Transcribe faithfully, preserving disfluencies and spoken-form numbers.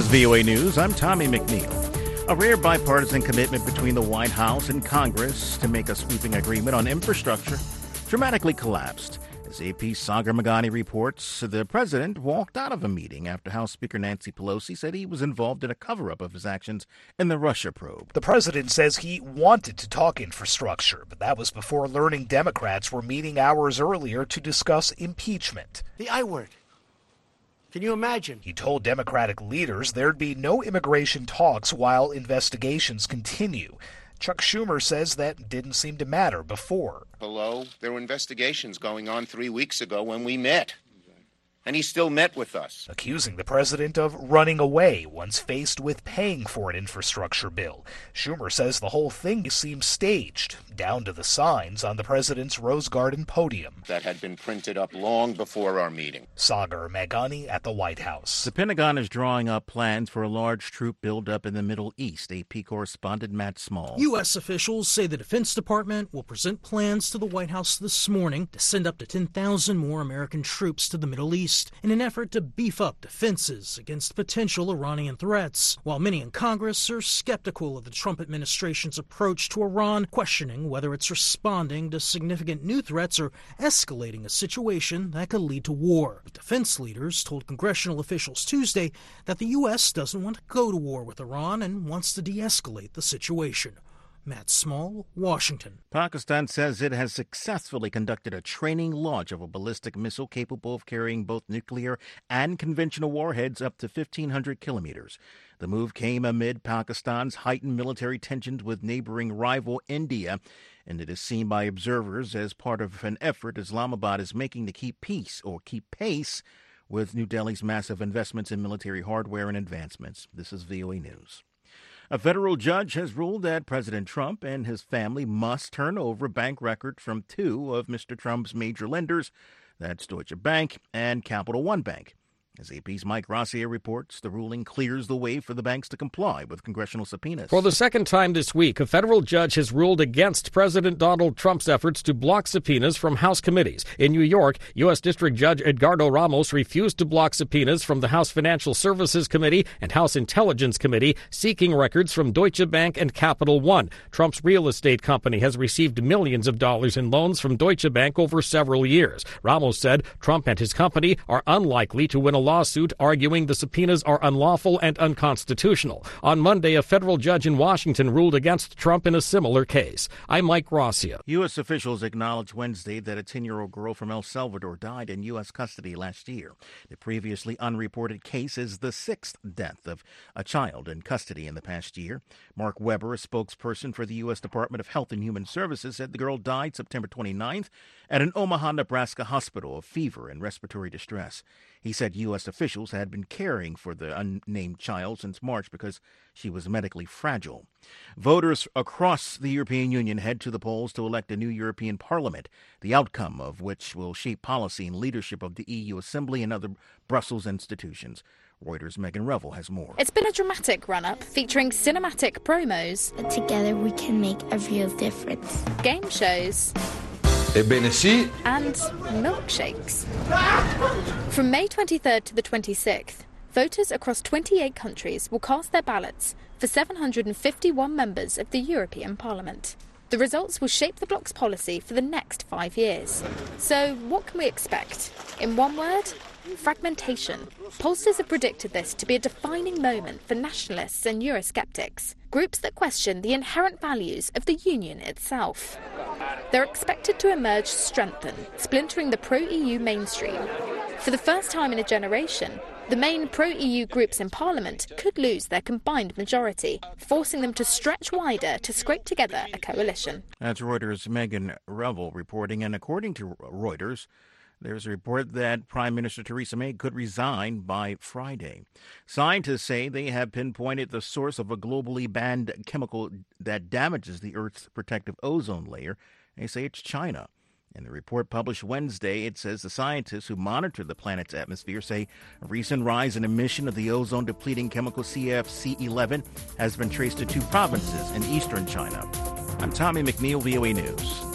V O A News. I'm Tommy McNeil. A rare bipartisan commitment between the White House and Congress to make a sweeping agreement on infrastructure dramatically collapsed. As A P's Sagar Meghani reports, the president walked out of a meeting after House Speaker Nancy Pelosi said he was involved in a cover-up of his actions in the Russia probe. The president says he wanted to talk infrastructure, but that was before learning Democrats were meeting hours earlier to discuss impeachment. The I word. Can you imagine? He told Democratic leaders there'd be no immigration talks while investigations continue. Chuck Schumer says that didn't seem to matter before. Hello, there were investigations going on three weeks ago when we met. And he still met with us. Accusing the president of running away once faced with paying for an infrastructure bill. Schumer says the whole thing seems staged, down to the signs on the president's Rose Garden podium. That had been printed up long before our meeting. Sagar Meghani at the White House. The Pentagon is drawing up plans for a large troop buildup in the Middle East. A P correspondent Matt Small. U S officials say the Defense Department will present plans to the White House this morning to send up to ten thousand more American troops to the Middle East in an effort to beef up defenses against potential Iranian threats, while many in Congress are skeptical of the Trump administration's approach to Iran, questioning whether it's responding to significant new threats or escalating a situation that could lead to war. But defense leaders told congressional officials Tuesday that the U S doesn't want to go to war with Iran and wants to de-escalate the situation. Matt Small, Washington. Pakistan says it has successfully conducted a training launch of a ballistic missile capable of carrying both nuclear and conventional warheads up to fifteen hundred kilometers. The move came amid Pakistan's heightened military tensions with neighboring rival India, and it is seen by observers as part of an effort Islamabad is making to keep peace or keep pace with New Delhi's massive investments in military hardware and advancements. This is V O A News. A federal judge has ruled that President Trump and his family must turn over bank records from two of Mister Trump's major lenders, that's Deutsche Bank and Capital One Bank. As A P's Mike Rossier reports, the ruling clears the way for the banks to comply with congressional subpoenas. For the second time this week, a federal judge has ruled against President Donald Trump's efforts to block subpoenas from House committees. In New York, U S. District Judge Edgardo Ramos refused to block subpoenas from the House Financial Services Committee and House Intelligence Committee seeking records from Deutsche Bank and Capital One. Trump's real estate company has received millions of dollars in loans from Deutsche Bank over several years. Ramos said Trump and his company are unlikely to win a lawsuit, arguing the subpoenas are unlawful and unconstitutional. On Monday, a federal judge in Washington ruled against Trump in a similar case. I'm Mike Rossier. U S officials acknowledged Wednesday that a ten-year-old girl from El Salvador died in U S custody last year. The previously unreported case is the sixth death of a child in custody in the past year. Mark Weber, a spokesperson for the U S. Department of Health and Human Services, said the girl died September twenty-ninth at an Omaha, Nebraska hospital of fever and respiratory distress. He said U S officials had been caring for the unnamed child since March because she was medically fragile. Voters across the European Union head to the polls to elect a new European Parliament, the outcome of which will shape policy and leadership of the E U Assembly and other Brussels institutions. Reuters' Megan Revel has more. It's been a dramatic run-up featuring cinematic promos. Together we can make a real difference. Game shows. Ebbene sì. And milkshakes. From May twenty-third to the twenty-sixth, voters across twenty-eight countries will cast their ballots for seven hundred fifty-one members of the European Parliament. The results will shape the bloc's policy for the next five years. So what can we expect? In one word, fragmentation. Pollsters have predicted this to be a defining moment for nationalists and Eurosceptics, groups that question the inherent values of the Union itself. They're expected to emerge strengthened, splintering the pro-E U mainstream. For the first time in a generation, the main pro-E U groups in Parliament could lose their combined majority, forcing them to stretch wider to scrape together a coalition. That's Reuters' Megan Revel reporting, and according to Reuters, there's a report that Prime Minister Theresa May could resign by Friday. Scientists say they have pinpointed the source of a globally banned chemical that damages the Earth's protective ozone layer. They say it's China. In the report published Wednesday, it says the scientists who monitor the planet's atmosphere say a recent rise in emission of the ozone-depleting chemical C F C eleven has been traced to two provinces in eastern China. I'm Tommy McNeil, V O A News.